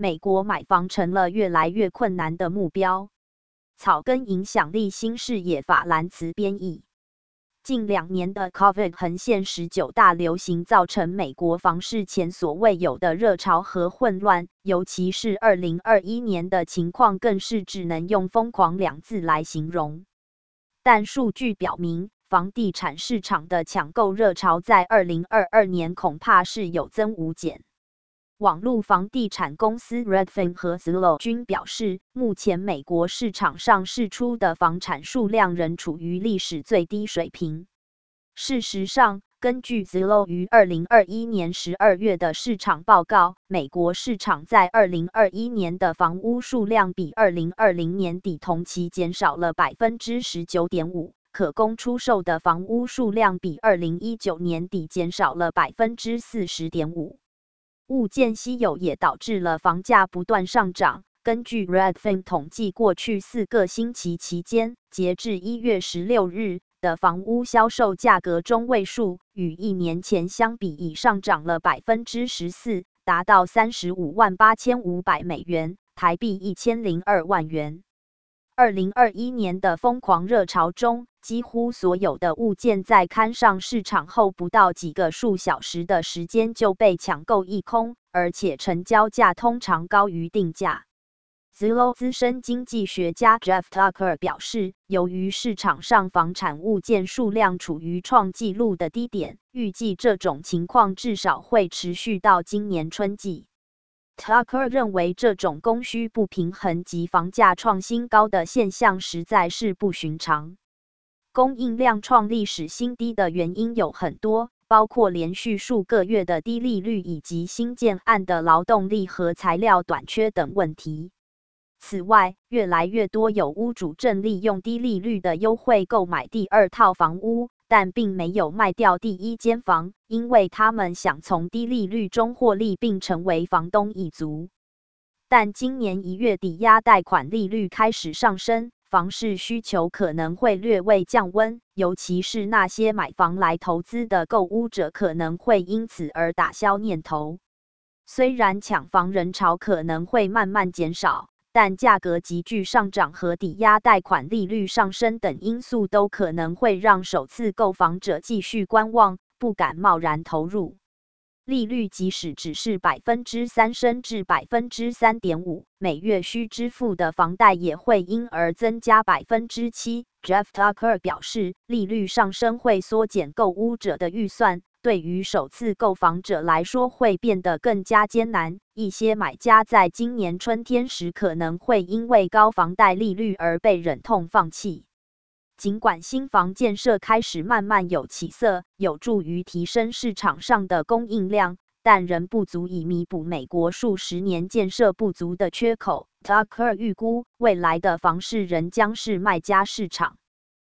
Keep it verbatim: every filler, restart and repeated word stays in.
美国买房成了越来越困难的目标。草根影响力新视野法兰茨编译。近两年的 COVID 横线十九大流行造成美国房市前所未有的热潮和混乱，尤其是二零二一年的情况更是只能用疯狂两字来形容。但数据表明，房地产市场的抢购热潮在二零二二年恐怕是有增无减。网络房地产公司 Redfin 和 Zillow 均表示，目前美国市场上释出的房产数量仍处于历史最低水平。事实上，根据 Zillow 于二零二一年十二月的市场报告，美国市场在二零二一年的房屋数量比二零二零年底同期减少了 百分之十九点五， 可供出售的房屋数量比二零一九年底减少了 百分之四十点五。物件稀有也导致了房价不断上涨。根据 Redfin 统计，过去四个星期期间，截至一月十六日的房屋销售价格中位数与一年前相比已上涨了 百分之十四， 达到三十五万八千五百美元，台币一千零二万元。二零二一年的疯狂热潮中，几乎所有的物件在刊上市场后不到几个数小时的时间就被抢购一空，而且成交价通常高于定价。Zillow 资深经济学家 Jeff Tucker 表示，由于市场上房产物件数量处于创纪录的低点，预计这种情况至少会持续到今年春季。Tucker 认为，这种供需不平衡及房价创新高的现象实在是不寻常。供应量创历史新低的原因有很多，包括连续数个月的低利率以及新建案的劳动力和材料短缺等问题。此外，越来越多有屋主正利用低利率的优惠购买第二套房屋，但并没有卖掉第一间房，因为他们想从低利率中获利并成为房东一族。但今年一月抵押贷款利率开始上升，房市需求可能会略微降温，尤其是那些买房来投资的购屋者可能会因此而打消念头。虽然抢房人潮可能会慢慢减少，但价格急剧上涨和抵押贷款利率上升等因素都可能会让首次购房者继续观望，不敢贸然投入。利率即使只是 百分之三 升至 百分之三点五， 每月需支付的房贷也会因而增加 百分之七。 Jeff Tucker 表示，利率上升会缩减购屋者的预算，对于首次购房者来说会变得更加艰难。一些买家在今年春天时可能会因为高房贷利率而被忍痛放弃。尽管新房建设开始慢慢有起色，有助于提升市场上的供应量，但仍不足以弥补美国数十年建设不足的缺口。Tucker 预估，未来的房市仍将是卖家市场。